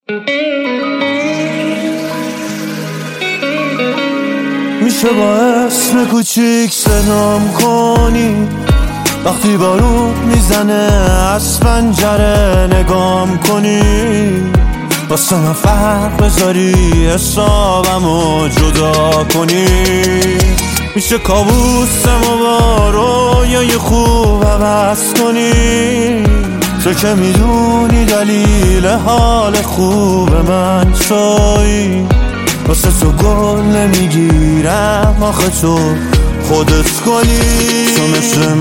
میشه با اسم کوچیک صدام کنی وقتی بارون میزنه از پنجره نگام کنی واسه من فرق بذاری حسابمو جدا کنی میشه کابوسمو با رویای خوب عوض کنی تو که میدونی دلیل حال خوب من تویی واسه تو گل نمیگیرم آخه تو خودت گلی تو مثل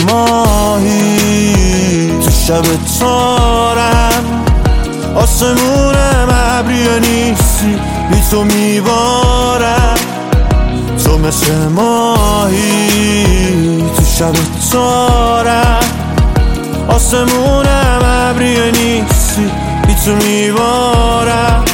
ماهی تو شب تارم آسمونم ابری نیستی بی تو میبارم تو مثل ماهی تو شب تارم آسمونم ابری نیستی بی تو میبارم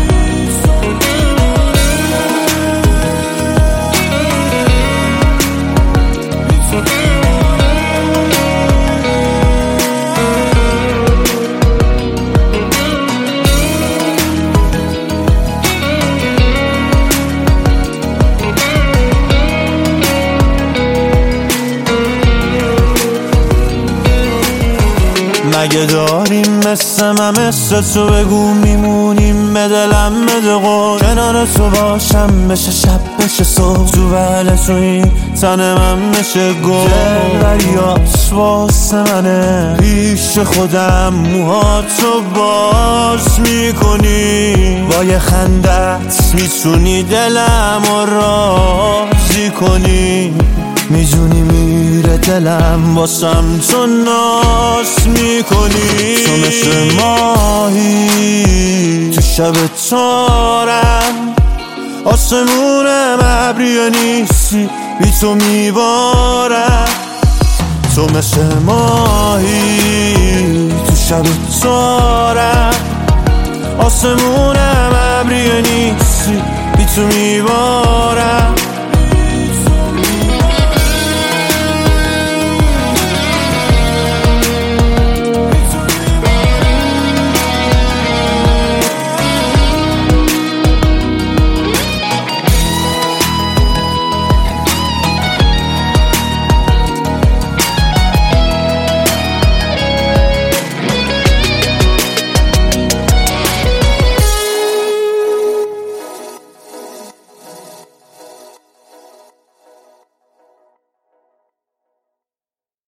مگه داریم مثل من مثل تو بگو میمونیم به دلم بده قول کنار تو باشم بشه شب بشه صبح تو بله تو این تن من بشه گل دلبریات واسه منه پیش خودم موهاتو باز میکنی با یه خندت میتونی دلم راضی کنی میدونی میره دلم واسم تو ناز میکنی تو مثل ماهی تو شب تارم آسمونم ابری نیستی بی تو میبارم تو مثل ماهی تو شب تارم آسمونم ابری نیستی بی تو میبارم